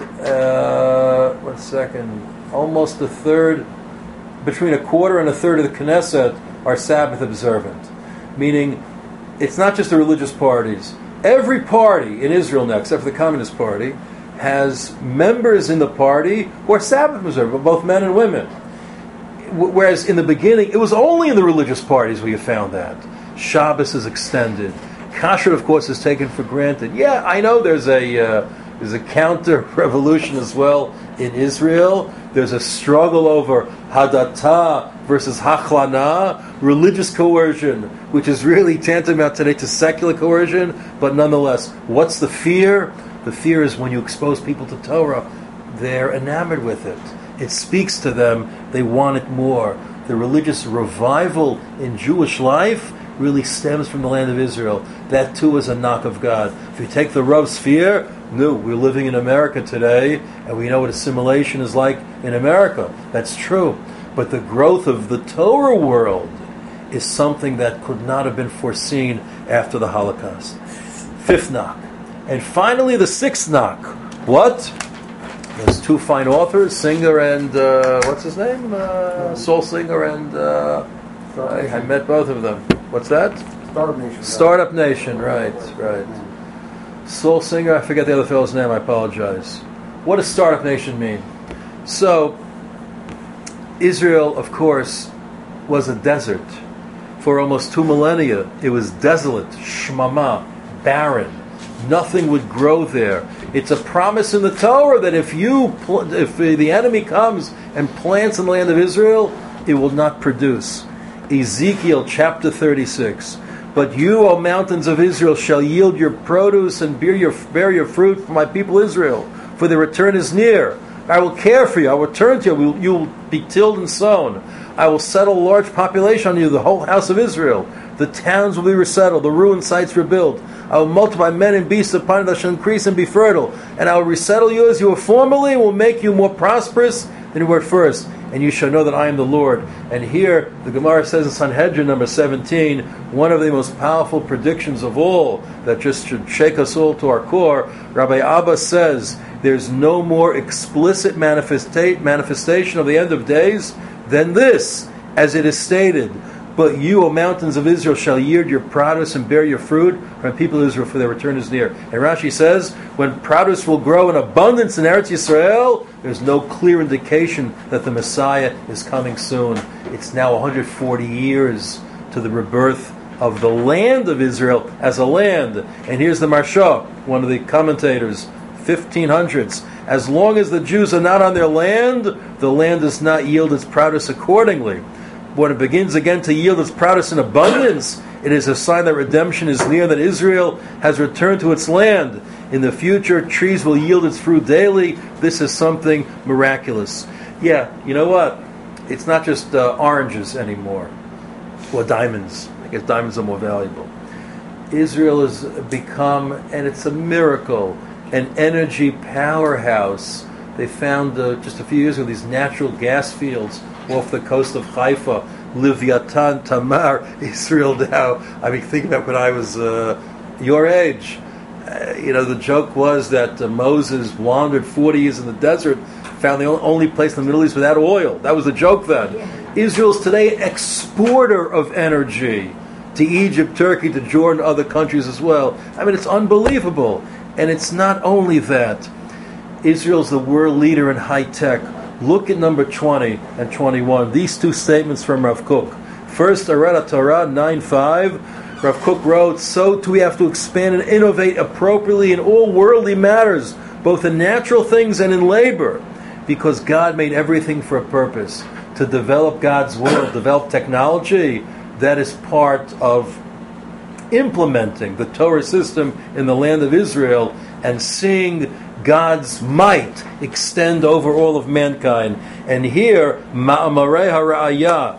almost a third, between a quarter and a third of the Knesset are Sabbath observant. Meaning, it's not just the religious parties. Every party in Israel now, except for the Communist Party, has members in the party who are Sabbath observant, both men and women. Whereas in the beginning, it was only in the religious parties where you found that. Shabbos is extended. Kashrut, of course, is taken for granted. Yeah, I know there's a counter-revolution as well in Israel. There's a struggle over Hadattah versus Hachlana, religious coercion, which is really tantamount today to secular coercion, but nonetheless, what's the fear? The fear is when you expose people to Torah, they're enamored with it. It speaks to them, they want it more. The religious revival in Jewish life really stems from the land of Israel. That too is a knock of God. If you take the Rav sphere, no, we're living in America today, and we know what assimilation is like in America. That's true. But the growth of the Torah world is something that could not have been foreseen after the Holocaust. Fifth knock. And finally, the sixth knock. What? There's two fine authors, Singer and, what's his name? Saul Singer and, I met both of them. What's that? Startup Nation. Startup Nation, right. Saul Singer, I forget the other fellow's name, I apologize. What does Startup Nation mean? So, Israel, of course, was a desert. For almost 2 millennia, it was desolate, shmama, barren. Nothing would grow there. It's a promise in the Torah that if the enemy comes and plants in the land of Israel, it will not produce. Ezekiel chapter 36. But you, O mountains of Israel, shall yield your produce and bear your fruit for my people Israel, for the return is near. I will care for you. I will return to you. You will be tilled and sown. I will settle a large population on you, the whole house of Israel. The towns will be resettled, the ruined sites rebuilt. I will multiply men and beasts upon you that shall increase and be fertile. And I will resettle you as you were formerly, and will make you more prosperous than you were at first. And you shall know that I am the Lord. And here, the Gemara says in Sanhedrin number 17, one of the most powerful predictions of all, that just should shake us all to our core, Rabbi Abba says, there's no more explicit manifestation of the end of days than this, as it is stated. But you, O mountains of Israel, shall yield your produce and bear your fruit from the people of Israel, for their return is near. And Rashi says, when produce will grow in abundance in Eretz Yisrael, there's no clear indication that the Messiah is coming soon. It's now 140 years to the rebirth of the land of Israel as a land. And here's the Marsha, one of the commentators, 1500s. As long as the Jews are not on their land, the land does not yield its produce accordingly. When it begins again to yield its produce in abundance, it is a sign that redemption is near, that Israel has returned to its land. In the future, trees will yield its fruit daily. This is something miraculous. Yeah, you know what? It's not just oranges anymore, or diamonds. I guess diamonds are more valuable. Israel has become, and it's a miracle, an energy powerhouse. They found just a few years ago these natural gas fields off the coast of Haifa, Leviathan, Tamar, Israel now. I mean, think about when I was your age. The joke was that Moses wandered 40 years in the desert, found the only place in the Middle East without oil. That was the joke then. Yeah. Israel's today exporter of energy to Egypt, Turkey, to Jordan, other countries as well. I mean, it's unbelievable. And it's not only that. Israel's the world leader in high tech. Look at number 20 and 21. These two statements from Rav Kook. First, Arat Torah 9:5. Rav Kook wrote, so too we have to expand and innovate appropriately in all worldly matters, both in natural things and in labor, because God made everything for a purpose. To develop God's world, develop technology, that is part of implementing the Torah system in the land of Israel and seeing God's might extend over all of mankind. And here, Ma'amarei HaRa'ayah,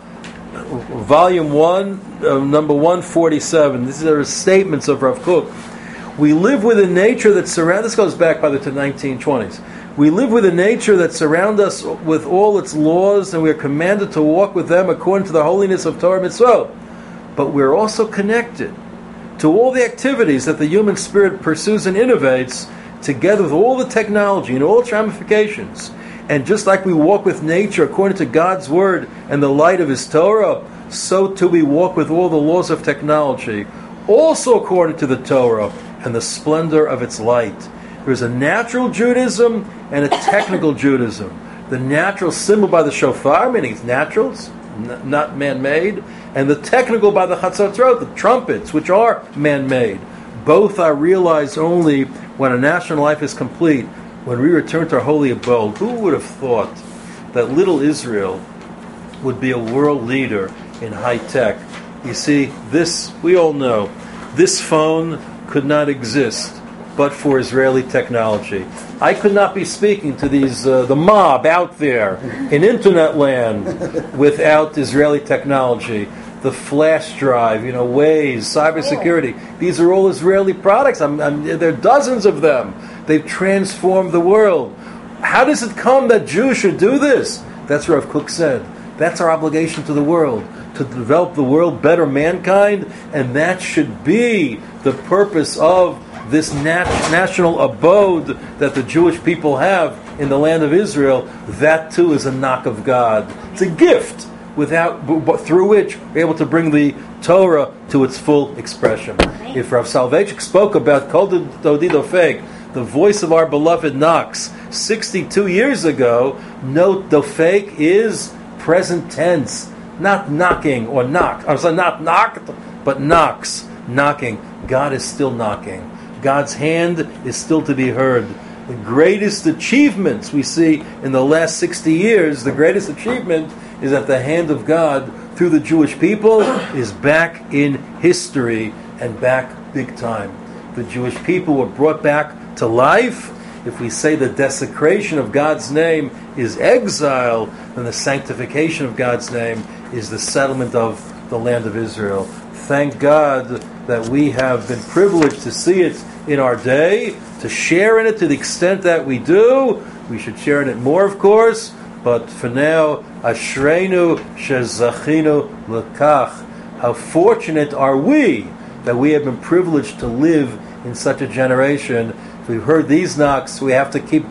Volume 1, number 147. These are statements of Rav Kook. We live with a nature that surrounds... This goes back, by the 1920s. We live with a nature that surrounds us with all its laws, and we are commanded to walk with them according to the holiness of Torah Mitzvot. But we're also connected to all the activities that the human spirit pursues and innovates, together with all the technology and all its ramifications. And just like we walk with nature according to God's Word and the light of His Torah, so too we walk with all the laws of technology, also according to the Torah and the splendor of its light. There's a natural Judaism and a technical Judaism. The natural, symbol by the shofar, meaning it's natural, it's not man-made, and the technical by the chatzatzot, the trumpets, which are man-made. Both are realized only when a national life is complete, when we return to our holy abode. Who would have thought that little Israel would be a world leader in high tech? You see, this, we all know, this phone could not exist but for Israeli technology. I could not be speaking to these the mob out there in internet land without Israeli technology. The flash drive, Waze, cybersecurity. These are all Israeli products. There are dozens of them. They've transformed the world. How does it come that Jews should do this? That's what Rav Kook said. That's our obligation to the world, to develop the world, better mankind, and that should be the purpose of this national abode that the Jewish people have in the land of Israel. That too is a knock of God. It's a gift through which we're able to bring the Torah to its full expression. If Rav Soloveitchik spoke about Kol Dodi Dofek, the voice of our beloved knocks, 62 years ago, note Dofek is present tense, not knocking or knocked. I'm sorry, not knocked, but knocks, knocking. God is still knocking. God's hand is still to be heard. The greatest achievements we see in the last 60 years, the greatest achievement is that the hand of God through the Jewish people is back in history and back big time. The Jewish people were brought back to life. If we say the desecration of God's name is exile, then the sanctification of God's name is the settlement of the land of Israel. Thank God that we have been privileged to see it in our day, to share in it to the extent that we do. We should share in it more, of course, but for now, Ashreinu shezachinu lekach. How fortunate are we that we have been privileged to live in such a generation. If we've heard these knocks, we have to keep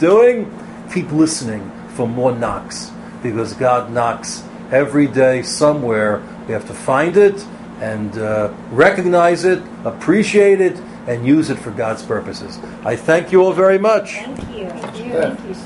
listening for more knocks, because God knocks every day somewhere. We have to find it and recognize it, appreciate it, and use it for God's purposes. I thank you all very much. Thank you. Thank you.